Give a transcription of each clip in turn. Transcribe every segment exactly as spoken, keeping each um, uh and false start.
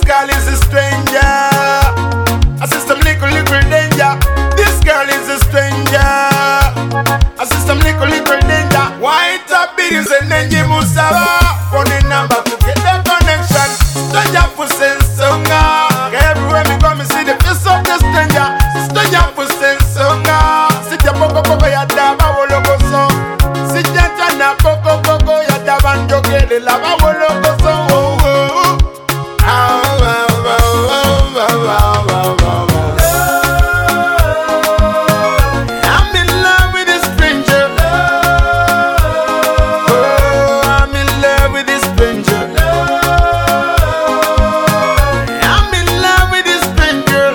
girl is a stranger. A system little little danger. This girl is a stranger. A system little little danger. White up bills and then you must have phone number to get the connection. Stranger for sense songa. Everywhere me come, me see the face of the stranger. Stranger for sense songa. Sit ya poco poco ya daba wolo koso. Sit ya chana poco poco ya daba njoke de lava wolo koso. Oh oh. Ah ah ah ah ah ah ah. I'm in love with this stranger. Oh, I'm in love with this stranger. I'm in love with this stranger.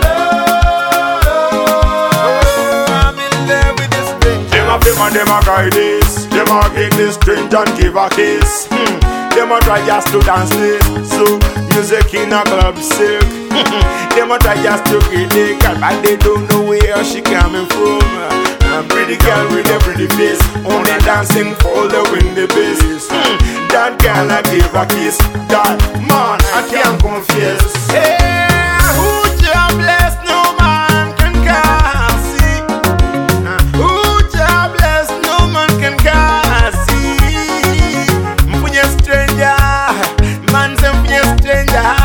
Oh, I'm in love with this stranger. Them a them a them a guide this. Them a get this stranger and give a kiss. Hmm. Them a try just to dance this. So music in a club silk. Them a try just to get the girl, but they don't know where she coming from. A pretty girl with a pretty face, only dancing for the windy bass. Hmm. That girl I give a kiss. That man I can't confess. Hey, who ya bless no man can cast see. Who ya bless no man can cast see. Mpunye stranger, man say mpunye stranger.